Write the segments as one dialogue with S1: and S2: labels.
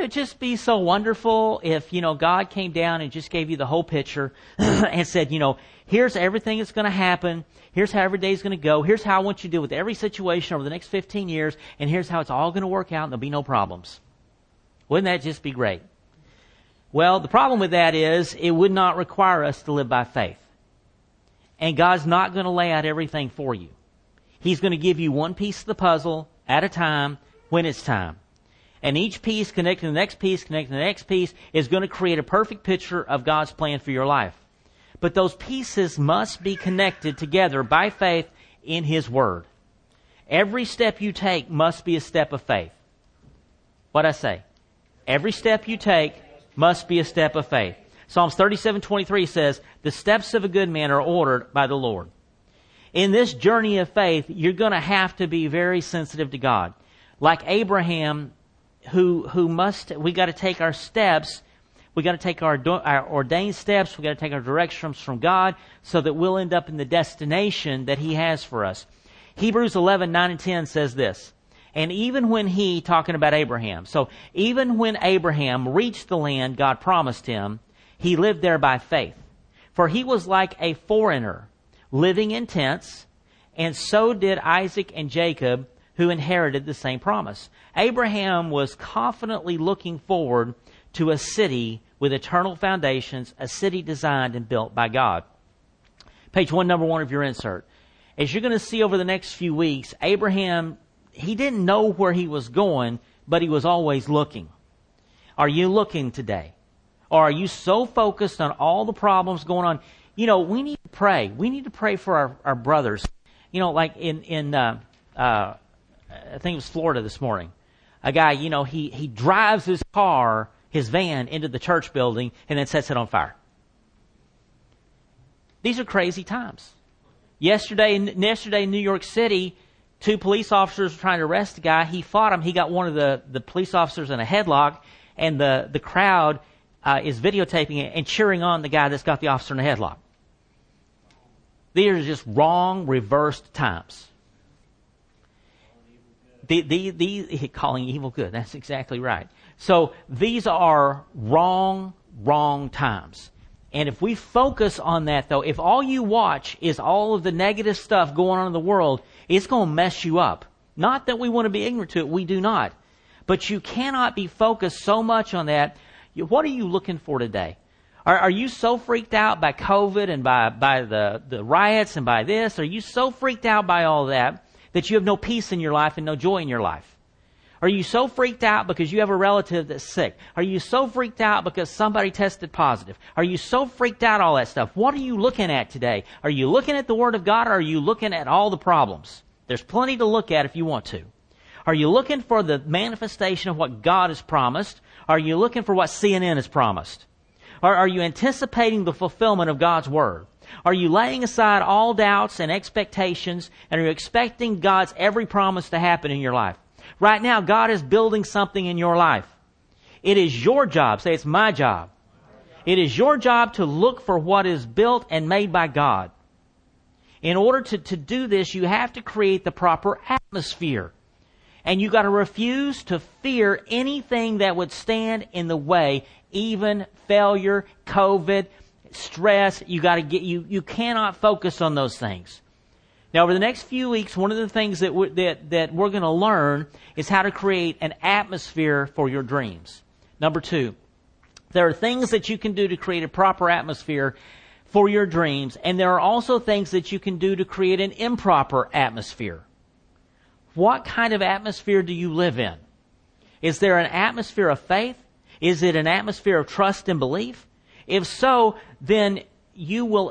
S1: it just be so wonderful if, God came down and just gave you the whole picture and said, here's everything that's going to happen. Here's how every day is going to go. Here's how I want you to deal with every situation over the next 15 years. And here's how it's all going to work out and there'll be no problems. Wouldn't that just be great? Well, the problem with that is it would not require us to live by faith. And God's not going to lay out everything for you. He's going to give you one piece of the puzzle at a time when it's time. And each piece connecting to the next piece, connecting to the next piece is going to create a perfect picture of God's plan for your life. But those pieces must be connected together by faith in His Word. Every step you take must be a step of faith. What'd I say? Every step you take must be a step of faith. Psalms 37:23 says, the steps of a good man are ordered by the Lord. In this journey of faith, you're going to have to be very sensitive to God. Like Abraham, we got to take our steps. We got to take our ordained steps. We got to take our directions from God so that we'll end up in the destination that He has for us. Hebrews 11:9-10 says this. And even when talking about Abraham, so even when Abraham reached the land God promised him, he lived there by faith. For he was like a foreigner living in tents, and so did Isaac and Jacob, who inherited the same promise. Abraham was confidently looking forward to a city with eternal foundations, a city designed and built by God. Page 1, number 1 of your insert. As you're going to see over the next few weeks, Abraham, he didn't know where he was going, but he was always looking. Are you looking today? Or are you so focused on all the problems going on? We need to pray. We need to pray for our brothers. Like I think it was Florida this morning. A guy, he drives his van into the church building and then sets it on fire. These are crazy times. Yesterday in New York City, 2 police officers were trying to arrest a guy. He fought him. He got one of the police officers in a headlock, and the crowd is videotaping it and cheering on the guy that's got the officer in a headlock. These are just wrong, reversed times. Calling evil good. That's exactly right. So these are wrong times. And if we focus on that, though, if all you watch is all of the negative stuff going on in the world, it's going to mess you up. Not that we want to be ignorant to it. We do not. But you cannot be focused so much on that. What are you looking for today? Are you so freaked out by COVID and by the riots and by this? Are you so freaked out by all that you have no peace in your life and no joy in your life? Are you so freaked out because you have a relative that's sick? Are you so freaked out because somebody tested positive? Are you so freaked out, all that stuff? What are you looking at today? Are you looking at the Word of God, or are you looking at all the problems? There's plenty to look at if you want to. Are you looking for the manifestation of what God has promised? Are you looking for what CNN has promised? Or are you anticipating the fulfillment of God's Word? Are you laying aside all doubts and expectations, and are you expecting God's every promise to happen in your life? Right now, God is building something in your life. It is your job. Say, it's my job. It is your job to look for what is built and made by God. In order to do this, you have to create the proper atmosphere. And you got to refuse to fear anything that would stand in the way, even failure, COVID, stress. You cannot focus on those things. Now, over the next few weeks, one of the things that we're going to learn is how to create an atmosphere for your dreams. Number 2, there are things that you can do to create a proper atmosphere for your dreams, and there are also things that you can do to create an improper atmosphere. What kind of atmosphere do you live in? Is there an atmosphere of faith? Is it an atmosphere of trust and belief? If so, then you will,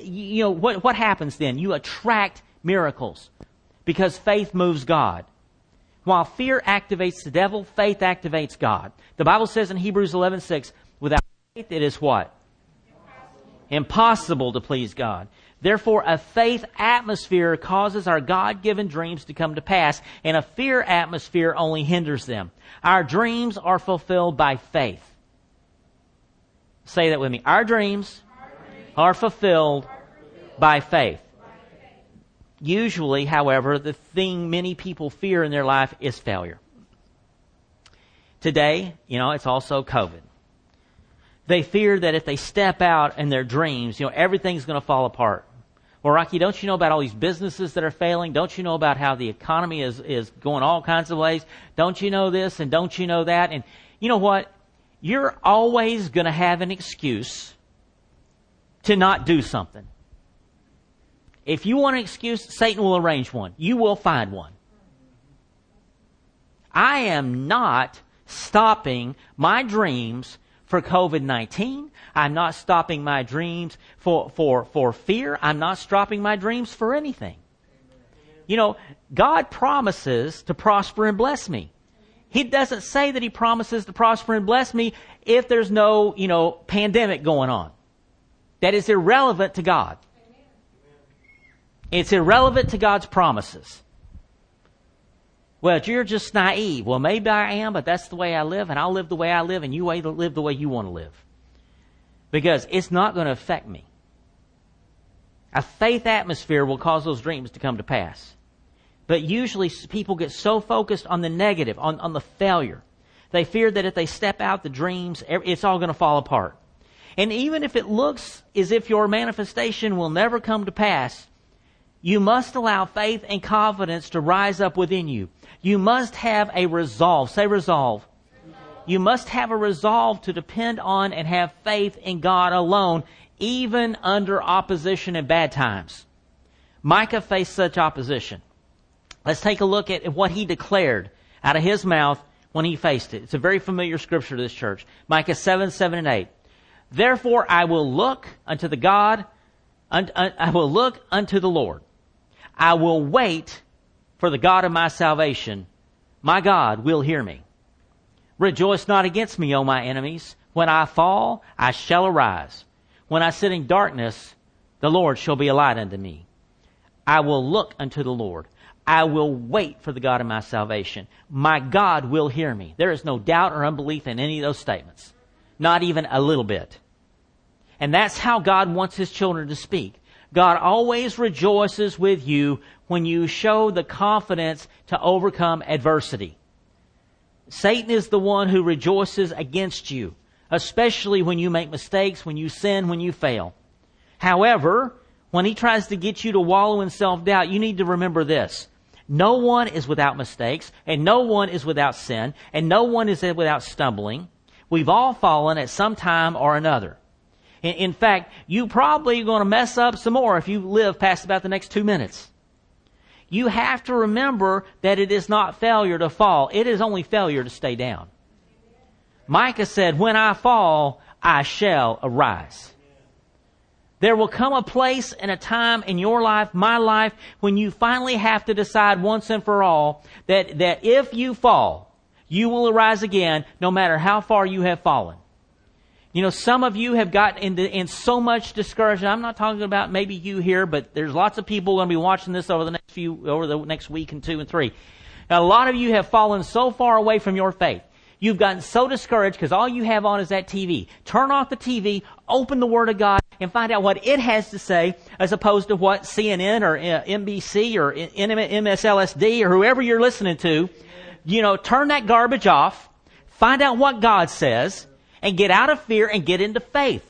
S1: what happens then? You attract miracles because faith moves God. While fear activates the devil, faith activates God. The Bible says in Hebrews 11:6, without faith it is what? Impossible to please God. Therefore, a faith atmosphere causes our God-given dreams to come to pass, and a fear atmosphere only hinders them. Our dreams are fulfilled by faith. Say that with me. Our dreams are fulfilled by faith. Usually, however, the thing many people fear in their life is failure. Today, it's also COVID. They fear that if they step out in their dreams, everything's going to fall apart. Well, Rocky, don't you know about all these businesses that are failing? Don't you know about how the economy is going all kinds of ways? Don't you know this and don't you know that? And you know what? You're always going to have an excuse to not do something. If you want an excuse, Satan will arrange one. You will find one. I am not stopping my dreams for COVID-19. I'm not stopping my dreams for fear. I'm not stopping my dreams for anything. God promises to prosper and bless me. He doesn't say that He promises to prosper and bless me if there's no, pandemic going on. That is irrelevant to God. It's irrelevant to God's promises. Well, you're just naive. Well, maybe I am, but that's the way I live, and I'll live the way I live, and you live the way you want to live. Because it's not going to affect me. A faith atmosphere will cause those dreams to come to pass. But usually people get so focused on the negative, on the failure. They fear that if they step out the dreams, it's all going to fall apart. And even if it looks as if your manifestation will never come to pass, you must allow faith and confidence to rise up within you. You must have a resolve. Say resolve. You must have a resolve to depend on and have faith in God alone, even under opposition and bad times. Micah faced such opposition. Let's take a look at what he declared out of his mouth when he faced it. It's a very familiar scripture to this church. Micah 7 and 8. Therefore I will look unto the God, I will look unto the Lord. I will wait for the God of my salvation. My God will hear me. Rejoice not against me, O my enemies. When I fall, I shall arise. When I sit in darkness, the Lord shall be a light unto me. I will look unto the Lord. I will wait for the God of my salvation. My God will hear me. There is no doubt or unbelief in any of those statements. Not even a little bit. And that's how God wants His children to speak. God always rejoices with you when you show the confidence to overcome adversity. Satan is the one who rejoices against you, especially when you make mistakes, when you sin, when you fail. However, when he tries to get you to wallow in self-doubt, you need to remember this. No one is without mistakes, and no one is without sin, and no one is without stumbling. We've all fallen at some time or another. In fact, you probably are going to mess up some more if you live past about the next 2 minutes. You have to remember that it is not failure to fall. It is only failure to stay down. Micah said, when I fall, I shall arise. There will come a place and a time in your life, my life, when you finally have to decide once and for all that if you fall, you will arise again no matter how far you have fallen. Some of you have gotten in so much discouragement. I'm not talking about maybe you here, but there's lots of people going to be watching this over the next week and 2 and 3. Now, a lot of you have fallen so far away from your faith. You've gotten so discouraged because all you have on is that TV. Turn off the TV, open the Word of God, and find out what it has to say as opposed to what CNN or NBC or MSLSD or whoever you're listening to. Turn that garbage off, find out what God says, and get out of fear and get into faith.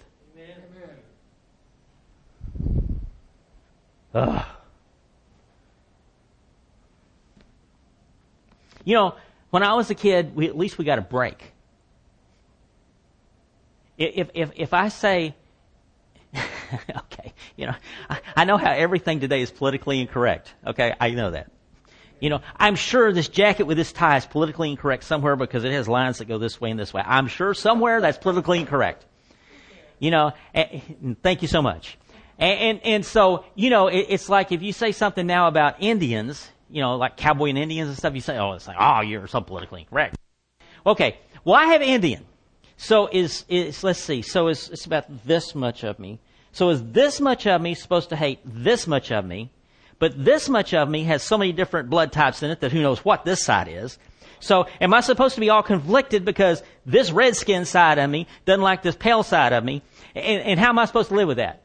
S1: Ugh. When I was a kid, at least we got a break. If I say, okay, I know how everything today is politically incorrect. Okay, I know that. I'm sure this jacket with this tie is politically incorrect somewhere because it has lines that go this way and this way. I'm sure somewhere that's politically incorrect. Thank you so much. And so, it's like if you say something now about Indians, like cowboy and Indians and stuff, you say, you're so politically incorrect. Okay, well, I have Indian. So let's see, so it's about this much of me. So is this much of me supposed to hate this much of me? But this much of me has so many different blood types in it that who knows what this side is. So am I supposed to be all conflicted because this red-skinned side of me doesn't like this pale side of me? And how am I supposed to live with that?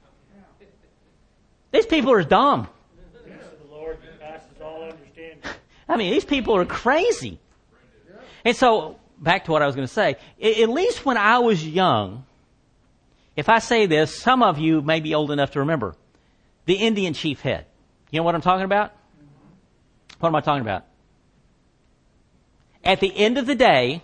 S1: These people are dumb.
S2: The Lord passes all understanding.
S1: I mean, these people are crazy. And so back to what I was going to say. At least when I was young, if I say this, some of you may be old enough to remember. The Indian chief head. You know what I'm talking about? What am I talking about? At the end of the day,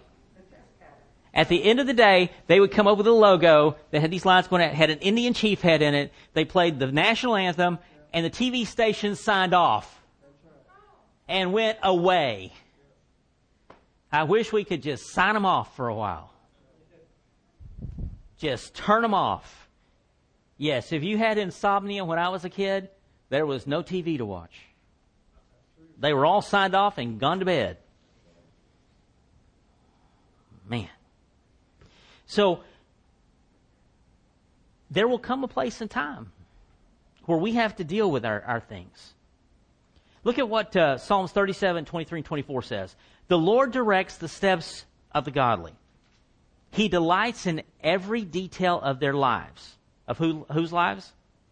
S1: they would come up with a logo that had these lines going out, had an Indian chief head in it. They played the national anthem, and the TV station signed off and went away. I wish we could just sign them off for a while. Just turn them off. Yes, if you had insomnia when I was a kid, there was no TV to watch. They were all signed off and gone to bed. Man. So, there will come a place in time where we have to deal with our things. Look at what Psalms 37, 23, and 24 says. The Lord directs the steps of the godly. He delights in every detail of their lives. Of whose lives?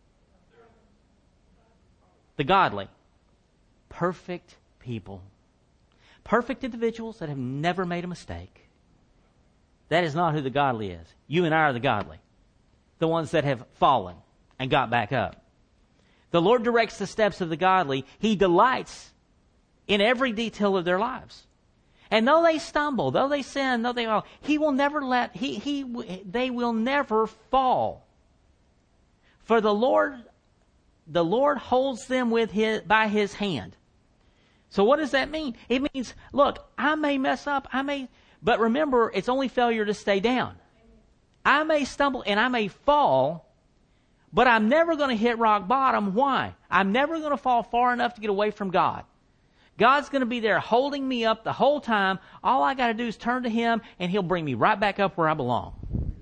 S1: The godly. Perfect people. Perfect individuals that have never made a mistake. That is not who the godly is. You and I are the godly. The ones that have fallen and got back up. The Lord directs the steps of the godly. He delights in every detail of their lives. And though they stumble, though they sin, though they fall, He will never they will never fall. For the Lord holds them by His hand. So what does that mean? It means, look, I may mess up, but remember, it's only failure to stay down. I may stumble and I may fall, but I'm never going to hit rock bottom. Why? I'm never going to fall far enough to get away from God. God's going to be there holding me up the whole time. All I got to do is turn to Him, and He'll bring me right back up where I belong.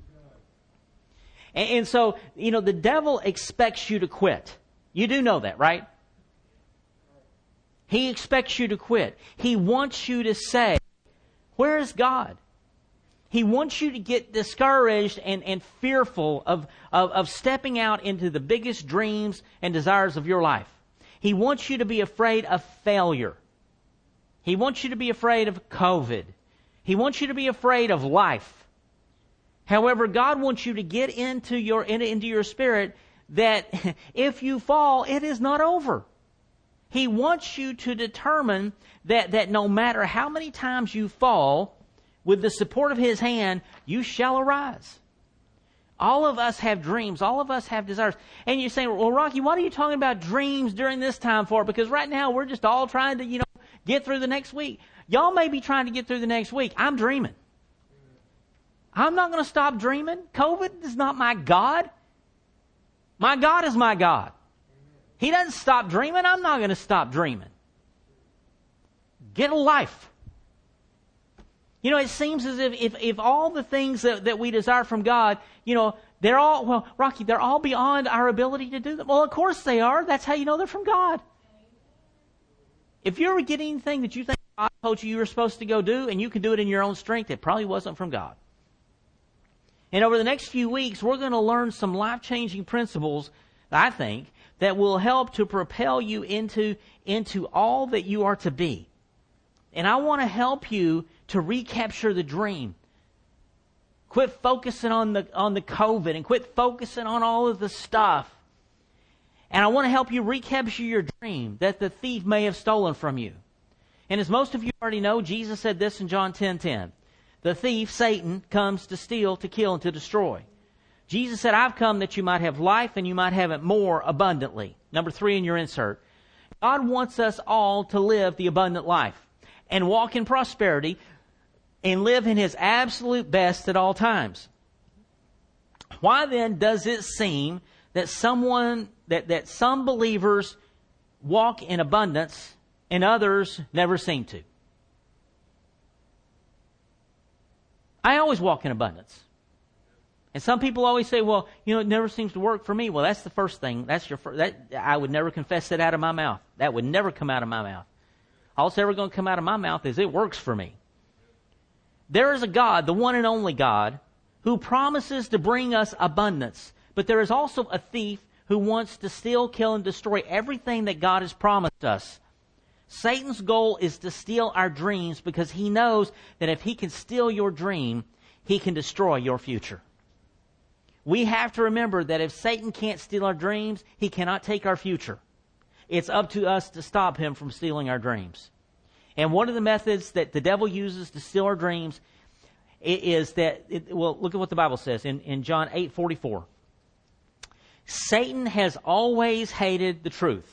S1: And so, the devil expects you to quit. You do know that, right? He expects you to quit. He wants you to say, where is God? He wants you to get discouraged and fearful of stepping out into the biggest dreams and desires of your life. He wants you to be afraid of failure. He wants you to be afraid of COVID. He wants you to be afraid of life. However, God wants you to get into your spirit that if you fall, it is not over. He wants you to determine that no matter how many times you fall, with the support of His hand, you shall arise. All of us have dreams. All of us have desires. And you're saying, well, Rocky, what are you talking about dreams during this time for? Because right now we're just all trying to, get through the next week. Y'all may be trying to get through the next week. I'm dreaming. I'm not going to stop dreaming. COVID is not my God. My God is my God. He doesn't stop dreaming. I'm not going to stop dreaming. Get a life. It seems as if all the things that we desire from God, they're all, Rocky, they're all beyond our ability to do them. Well, of course they are. That's how you know they're from God. If you ever get anything that you think God told you were supposed to go do, and you can do it in your own strength, it probably wasn't from God. And over the next few weeks, we're going to learn some life-changing principles, I think, that will help to propel you into all that you are to be. And I want to help you to recapture the dream. Quit focusing on the COVID and quit focusing on all of the stuff. And I want to help you recapture your dream that the thief may have stolen from you. And as most of you already know, Jesus said this in John 10:10. The thief, Satan, comes to steal, to kill, and to destroy. Jesus said, I've come that you might have life and you might have it more abundantly. Number 3 in your insert. God wants us all to live the abundant life and walk in prosperity and live in His absolute best at all times. Why then does it seem that some believers walk in abundance and others never seem to? I always walk in abundance. And some people always say, well, it never seems to work for me. Well, that's the first thing. I would never confess that out of my mouth. That would never come out of my mouth. All that's ever going to come out of my mouth is it works for me. There is a God, the one and only God, who promises to bring us abundance. But there is also a thief who wants to steal, kill, and destroy everything that God has promised us. Satan's goal is to steal our dreams because he knows that if he can steal your dream, he can destroy your future. We have to remember that if Satan can't steal our dreams, he cannot take our future. It's up to us to stop him from stealing our dreams. And one of the methods that the devil uses to steal our dreams is look at what the Bible says in John 8:44. Satan has always hated the truth.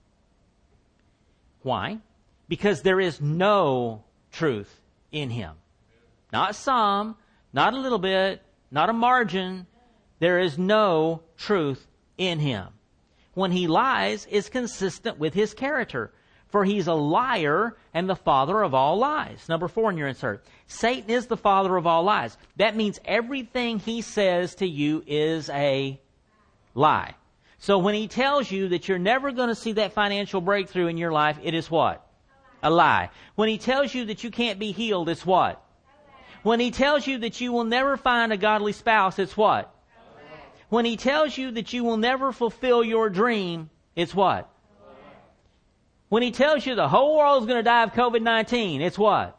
S1: Why? Because there is no truth in him. Not some, not a little bit, not a margin. There is no truth in him. When he lies, it's consistent with his character. For he's a liar and the father of all lies. Number 4 in your insert. Satan is the father of all lies. That means everything he says to you is a lie. So when he tells you that you're never going to see that financial breakthrough in your life, it is what? A lie. When he tells you that you can't be healed, it's what? When he tells you that you will never find a godly spouse, it's what? When he tells you that you will never fulfill your dream, it's what? When he tells you the whole world is going to die of COVID-19, it's what?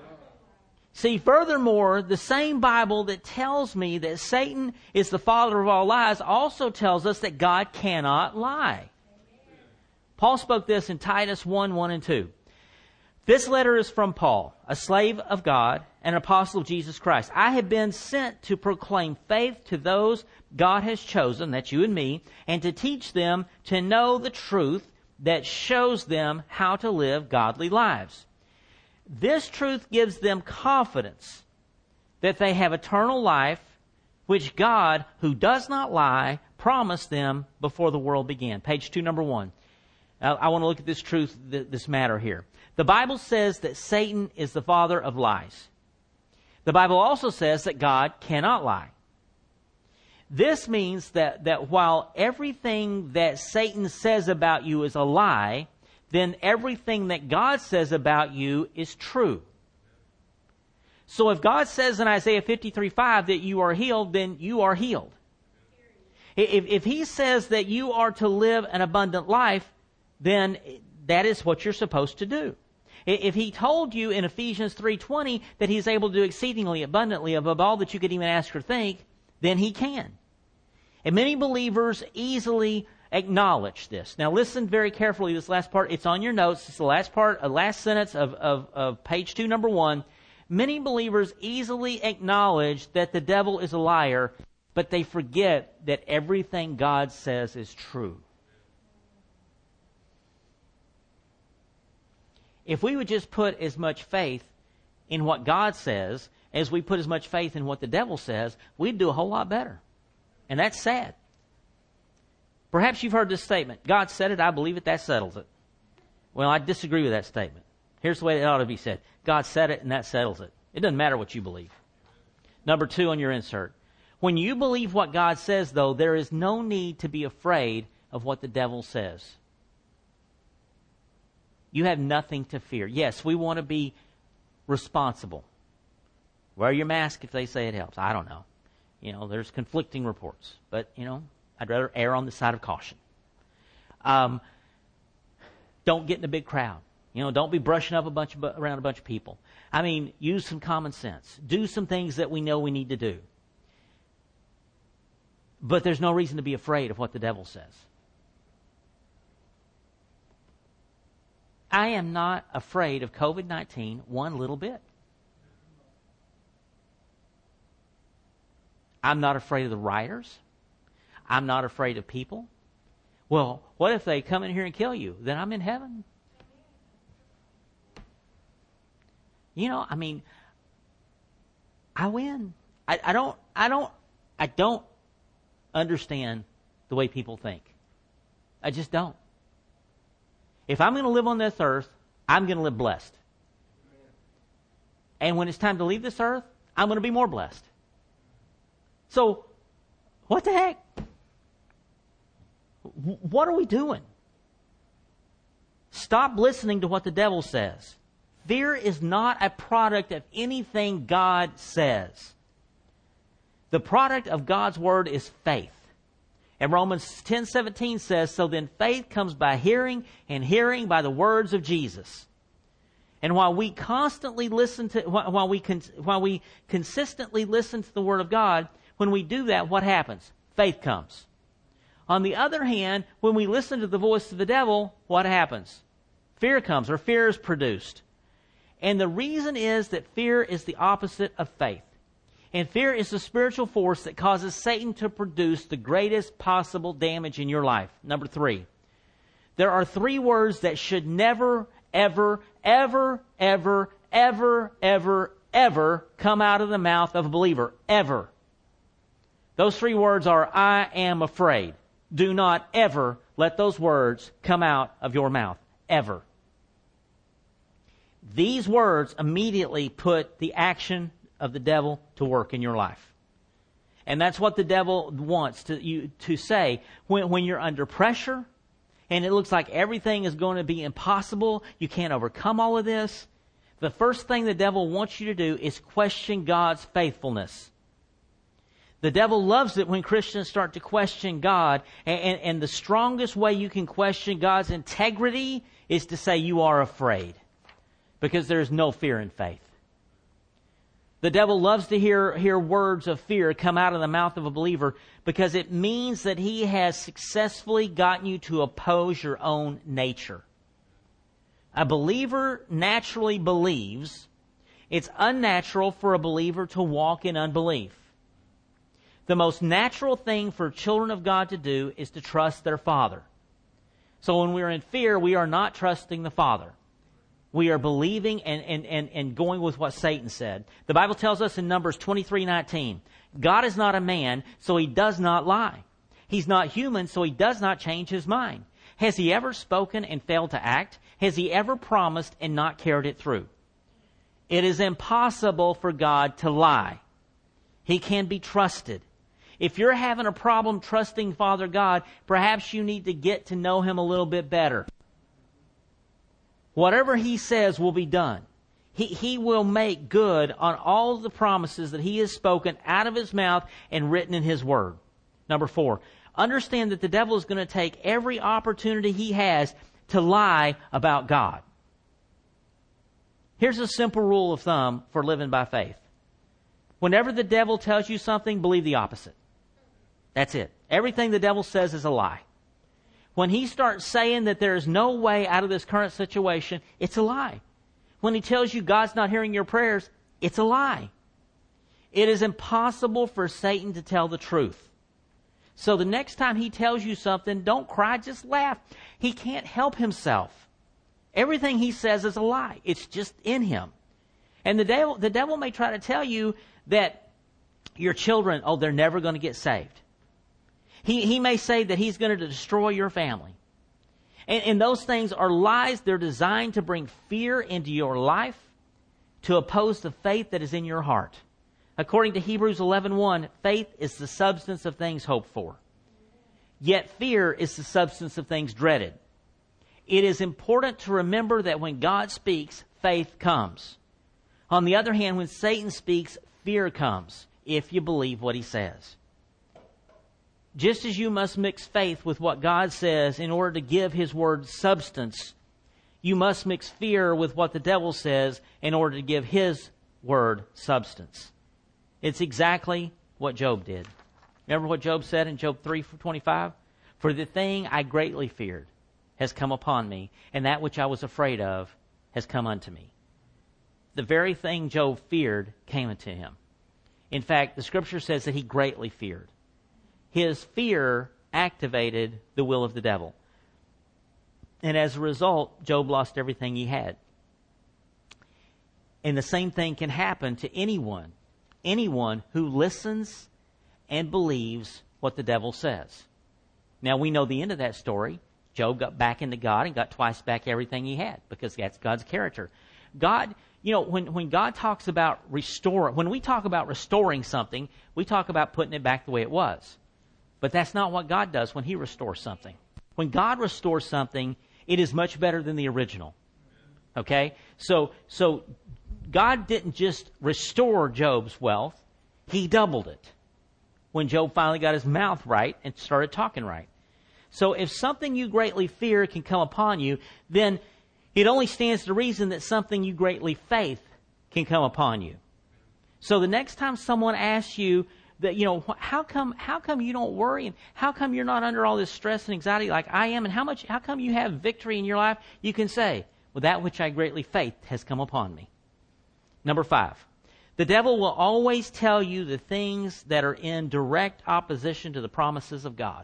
S1: See, furthermore, the same Bible that tells me that Satan is the father of all lies also tells us that God cannot lie. Paul spoke this in Titus 1:1 and 2. This letter is from Paul, a slave of God and an apostle of Jesus Christ. I have been sent to proclaim faith to those God has chosen, that's you and me, and to teach them to know the truth that shows them how to live godly lives. This truth gives them confidence that they have eternal life, which God, who does not lie, promised them before the world began. Page 2, number 1. I want to look at this truth, this matter here. The Bible says that Satan is the father of lies. The Bible also says that God cannot lie. This means that while everything that Satan says about you is a lie, then everything that God says about you is true. So if God says in Isaiah 53:5 that you are healed, then you are healed. If He says that you are to live an abundant life, then that is what you're supposed to do. If He told you in Ephesians 3:20 that He's able to do exceedingly abundantly above all that you could even ask or think, then He can. And many believers easily acknowledge this. Now listen very carefully, this last part. It's on your notes. It's the last part, last sentence of page 2, number 1. Many believers easily acknowledge that the devil is a liar, but they forget that everything God says is true. If we would just put as much faith in what God says as we put as much faith in what the devil says, we'd do a whole lot better. And that's sad. Perhaps you've heard this statement. God said it, I believe it, that settles it. Well, I disagree with that statement. Here's the way it ought to be said. God said it and that settles it. It doesn't matter what you believe. Number 2 on your insert. When you believe what God says, though, there is no need to be afraid of what the devil says. You have nothing to fear. Yes, we want to be responsible. Wear your mask if they say it helps. I don't know. There's conflicting reports. But, I'd rather err on the side of caution. Don't get in a big crowd. Don't be brushing up around a bunch of people. Use some common sense. Do some things that we know we need to do. But there's no reason to be afraid of what the devil says. I am not afraid of COVID-19 one little bit. I'm not afraid of the rioters. I'm not afraid of people. Well, what if they come in here and kill you? Then I'm in heaven. I win. I don't understand the way people think. I just don't. If I'm going to live on this earth, I'm going to live blessed. And when it's time to leave this earth, I'm going to be more blessed. So, what the heck? What are we doing? Stop listening to what the devil says. Fear is not a product of anything God says. The product of God's Word is faith. And Romans 10:17 says, so then faith comes by hearing, and hearing by the words of Jesus. And while we consistently listen to the Word of God, when we do that, what happens? Faith comes. On the other hand, when we listen to the voice of the devil, what happens? Fear comes, or fear is produced. And the reason is that fear is the opposite of faith. And fear is the spiritual force that causes Satan to produce the greatest possible damage in your life. Number 3. There are 3 words that should never, ever, ever, ever, ever, ever, ever come out of the mouth of a believer. Ever. Those 3 words are, I am afraid. Do not ever let those words come out of your mouth. Ever. These words immediately put the action of the devil to work in your life. And that's what the devil wants to say. When you're under pressure and it looks like everything is going to be impossible, you can't overcome all of this, the first thing the devil wants you to do is question God's faithfulness. The devil loves it when Christians start to question God, and the strongest way you can question God's integrity is to say you are afraid, because there is no fear in faith. The devil loves to hear words of fear come out of the mouth of a believer because it means that he has successfully gotten you to oppose your own nature. A believer naturally believes. It's unnatural for a believer to walk in unbelief. The most natural thing for children of God to do is to trust their Father. So when we're in fear, we are not trusting the Father. We are believing and going with what Satan said. The Bible tells us in Numbers 23:19, God is not a man, so he does not lie. He's not human, so he does not change his mind. Has he ever spoken and failed to act? Has he ever promised and not carried it through? It is impossible for God to lie. He can be trusted. If you're having a problem trusting Father God, perhaps you need to get to know him a little bit better. Whatever he says will be done. He will make good on all of the promises that he has spoken out of his mouth and written in his word. Number 4, understand that the devil is going to take every opportunity he has to lie about God. Here's a simple rule of thumb for living by faith. Whenever the devil tells you something, believe the opposite. That's it. Everything the devil says is a lie. When he starts saying that there is no way out of this current situation, it's a lie. When he tells you God's not hearing your prayers, it's a lie. It is impossible for Satan to tell the truth. So the next time he tells you something, don't cry, just laugh. He can't help himself. Everything he says is a lie. It's just in him. And the devil may try to tell you that your children, they're never going to get saved. He may say that he's going to destroy your family. And those things are lies. They're designed to bring fear into your life, to oppose the faith that is in your heart. According to Hebrews 11:1, faith is the substance of things hoped for. Yet fear is the substance of things dreaded. It is important to remember that when God speaks, faith comes. On the other hand, when Satan speaks, fear comes, if you believe what he says. Just as you must mix faith with what God says in order to give his word substance, you must mix fear with what the devil says in order to give his word substance. It's exactly what Job did. Remember what Job said in Job 3:25? For the thing I greatly feared has come upon me, and that which I was afraid of has come unto me. The very thing Job feared came unto him. In fact, the scripture says that he greatly feared. His fear activated the will of the devil. And as a result, Job lost everything he had. And the same thing can happen to anyone who listens and believes what the devil says. Now, we know the end of that story. Job got back into God and got twice back everything he had, because that's God's character. God, when God talks about when we talk about restoring something, we talk about putting it back the way it was. But that's not what God does when he restores something. When God restores something, it is much better than the original. Okay? So God didn't just restore Job's wealth. He doubled it. when Job finally got his mouth right and started talking right. So if something you greatly fear can come upon you, then it only stands to reason that something you greatly faith can come upon you. So the next time someone asks you that, how come you don't worry, and how come you're not under all this stress and anxiety like I am, and how come you have victory in your life, you can say, well, that which I greatly faith has come upon me. Number 5, the devil will always tell you the things that are in direct opposition to the promises of God.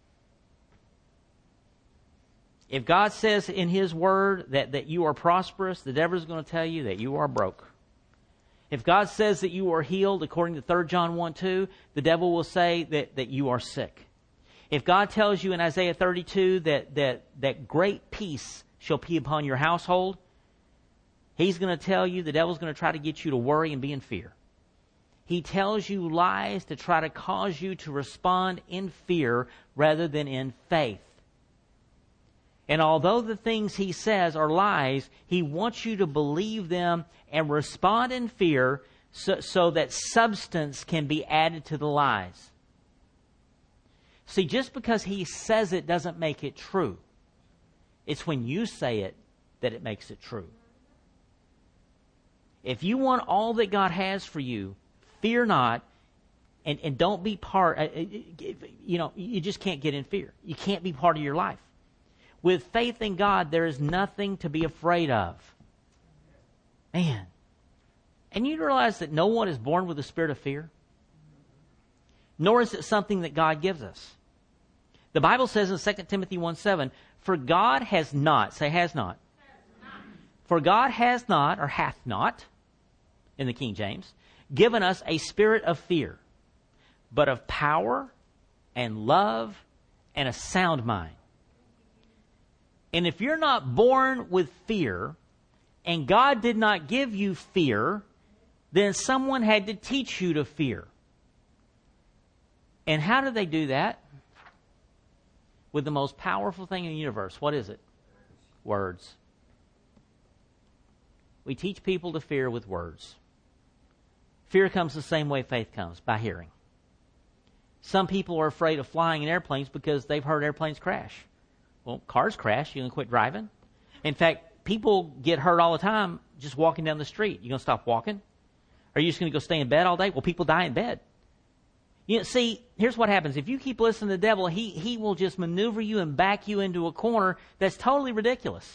S1: If God says in His Word that you are prosperous, the devil is going to tell you that you are broke. If God says that you are healed, according to 3 John 1:2, the devil will say that you are sick. If God tells you in Isaiah 32 that great peace shall be upon your household, he's going to tell you, the devil's going to try to get you to worry and be in fear. He tells you lies to try to cause you to respond in fear rather than in faith. And although the things he says are lies, he wants you to believe them and respond in fear so that substance can be added to the lies. See, just because he says it doesn't make it true. It's when you say it that it makes it true. If you want all that God has for you, fear not, and don't be part, you just can't get in fear. You can't be part of your life. With faith in God, there is nothing to be afraid of. Man. And you realize that no one is born with a spirit of fear? Nor is it something that God gives us. The Bible says in 2 Timothy 1:7, for God has not, say has not. For God has not, or hath not, in the King James, given us a spirit of fear, but of power and love and a sound mind. And if you're not born with fear, and God did not give you fear, then someone had to teach you to fear. And how do they do that? With the most powerful thing in the universe. What is it? Words. We teach people to fear with words. Fear comes the same way faith comes, by hearing. Some people are afraid of flying in airplanes because they've heard airplanes crash. Well, cars crash. You going to quit driving? In fact, people get hurt all the time just walking down the street. You going to stop walking? Are you just going to go stay in bed all day? Well, people die in bed. See, here's what happens. If you keep listening to the devil, he will just maneuver you and back you into a corner that's totally ridiculous.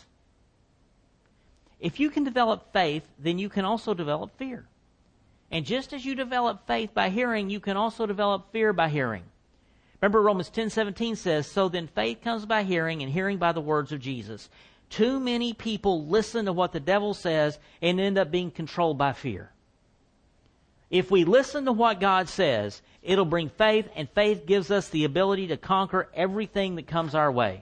S1: If you can develop faith, then you can also develop fear. And just as you develop faith by hearing, you can also develop fear by hearing. Remember Romans 10:17 says, so then faith comes by hearing, and hearing by the words of Jesus. Too many people listen to what the devil says and end up being controlled by fear. If we listen to what God says, it'll bring faith, and faith gives us the ability to conquer everything that comes our way.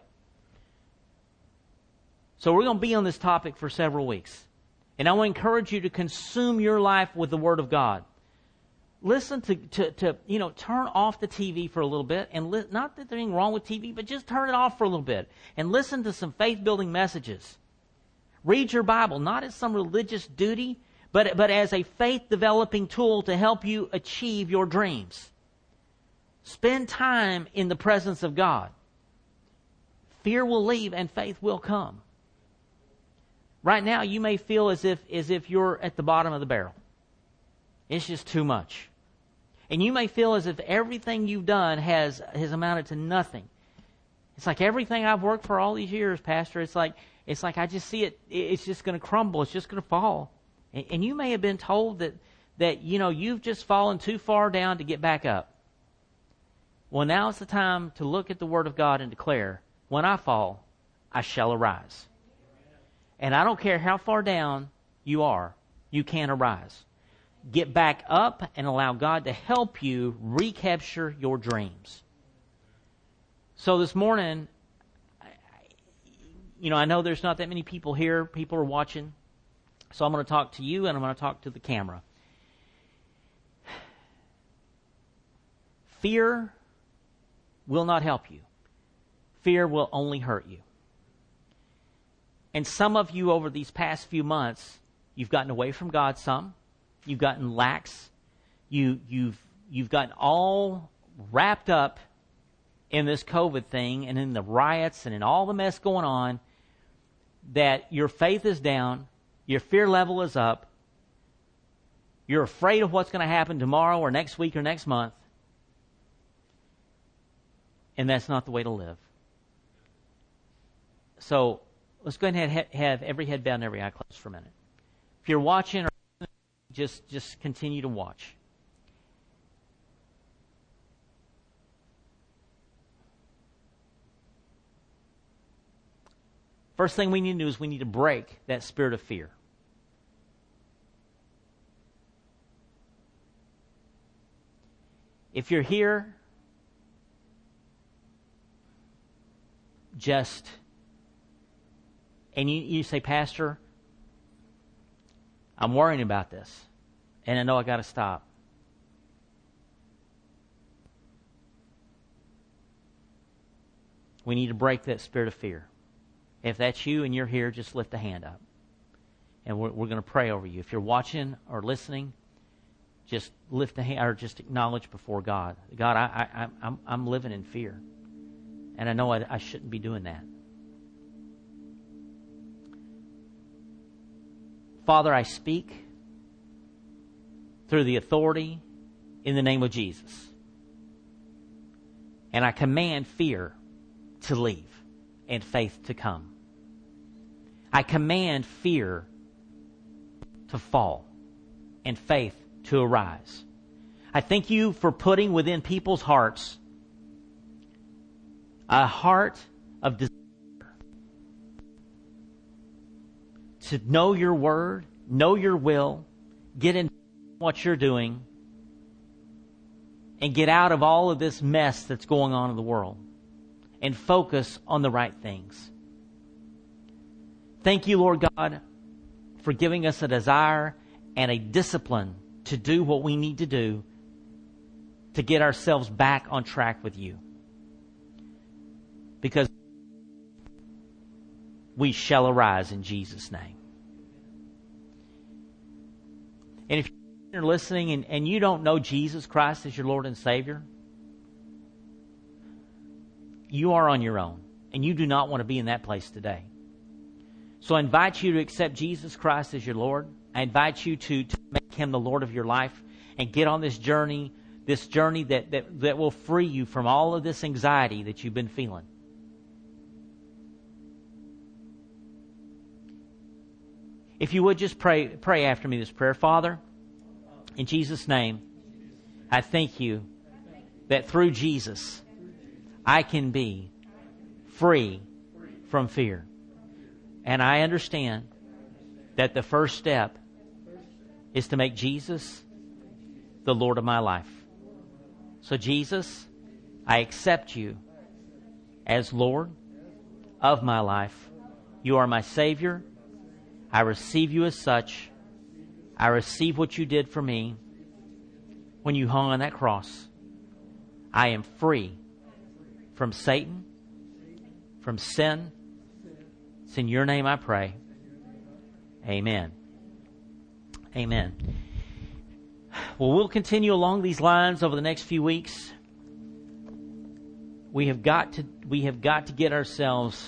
S1: So we're going to be on this topic for several weeks. And I want to encourage you to consume your life with the Word of God. Listen to turn off the TV for a little bit, and not that there's anything wrong with TV, but just turn it off for a little bit and listen to some faith-building messages. Read your Bible, not as some religious duty, but as a faith-developing tool to help you achieve your dreams. Spend time in the presence of God. Fear will leave and faith will come. Right now, you may feel as if you're at the bottom of the barrel. It's just too much. And you may feel as if everything you've done has amounted to nothing. It's like everything I've worked for all these years, Pastor, it's like I just see it's just going to crumble, it's just going to fall. And you may have been told that you've just fallen too far down to get back up. Well, now it's the time to look at the Word of God and declare, when I fall, I shall arise. And I don't care how far down you are, you can arise. Get back up and allow God to help you recapture your dreams. So this morning, I know there's not that many people here. People are watching. So I'm going to talk to you and I'm going to talk to the camera. Fear will not help you. Fear will only hurt you. And some of you over these past few months, you've gotten away from God some. You've gotten lax. You've gotten all wrapped up in this COVID thing and in the riots and in all the mess going on, that your faith is down, your fear level is up, you're afraid of what's going to happen tomorrow or next week or next month, and that's not the way to live. So let's go ahead and have every head bowed and every eye closed for a minute. If you're watching, or just continue to watch. First thing we need to do is we need to break that spirit of fear. If you're here, and you say, Pastor, I'm worrying about this, and I know I got to stop. We need to break that spirit of fear. If that's you and you're here, just lift a hand up. And we're going to pray over you. If you're watching or listening, just lift a hand or just acknowledge before God. God, I'm living in fear. And I know I shouldn't be doing that. Father, I speak through the authority in the name of Jesus. And I command fear to leave and faith to come. I command fear to fall and faith to arise. I thank you for putting within people's hearts a heart of desire to know your word, know your will, get into what you're doing, and get out of all of this mess that's going on in the world and focus on the right things. Thank you, Lord God, for giving us a desire and a discipline to do what we need to do to get ourselves back on track with you. Because we shall arise in Jesus' name. And if you're listening and you don't know Jesus Christ as your Lord and Savior, you are on your own, and you do not want to be in that place today. So I invite you to accept Jesus Christ as your Lord. I invite you to make Him the Lord of your life and get on this journey that will free you from all of this anxiety that you've been feeling. If you would just pray after me this prayer. Father, in Jesus' name, I thank you that through Jesus, I can be free from fear. And I understand that the first step is to make Jesus the Lord of my life. So Jesus, I accept you as Lord of my life. You are my Savior. I receive you as such. I receive what you did for me when you hung on that cross. I am free from Satan, from sin. It's in your name I pray. Amen. Amen. Well, we'll continue along these lines over the next few weeks. We have got to get ourselves,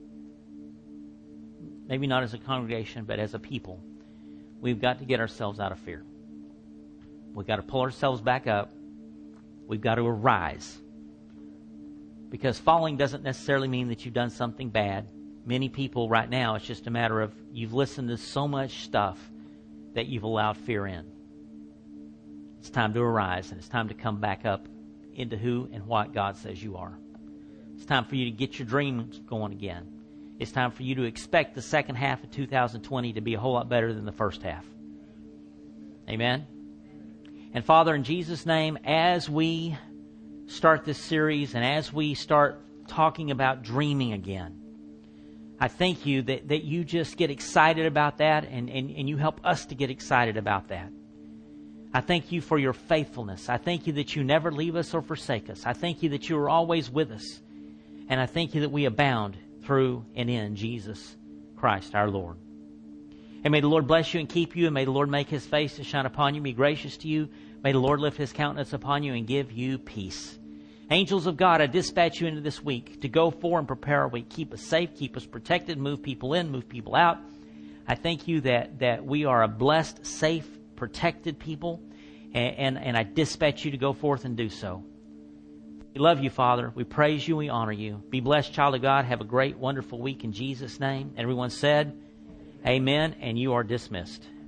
S1: maybe not as a congregation, but as a people, we've got to get ourselves out of fear. We've got to pull ourselves back up. We've got to arise. Because falling doesn't necessarily mean that you've done something bad. Many people right now, it's just a matter of you've listened to so much stuff that you've allowed fear in. It's time to arise, and it's time to come back up into who and what God says you are. It's time for you to get your dreams going again. It's time for you to expect the second half of 2020 to be a whole lot better than the first half. Amen? And Father, in Jesus' name, as we start this series and as we start talking about dreaming again, I thank you that you just get excited about that and you help us to get excited about that. I thank you for your faithfulness. I thank you that you never leave us or forsake us. I thank you that you are always with us. And I thank you that we abound through and in Jesus Christ our Lord. And may the Lord bless you and keep you, and may the Lord make His face to shine upon you, be gracious to you. May the Lord lift His countenance upon you and give you peace. Angels of God, I dispatch you into this week to go for and prepare our week. Keep us safe, keep us protected, move people in, move people out. I thank you that we are a blessed, safe, protected people, and I dispatch you to go forth and do so. We love you, Father. We praise you. We honor you. Be blessed, child of God. Have a great, wonderful week in Jesus' name. Everyone said, Amen, and you are dismissed.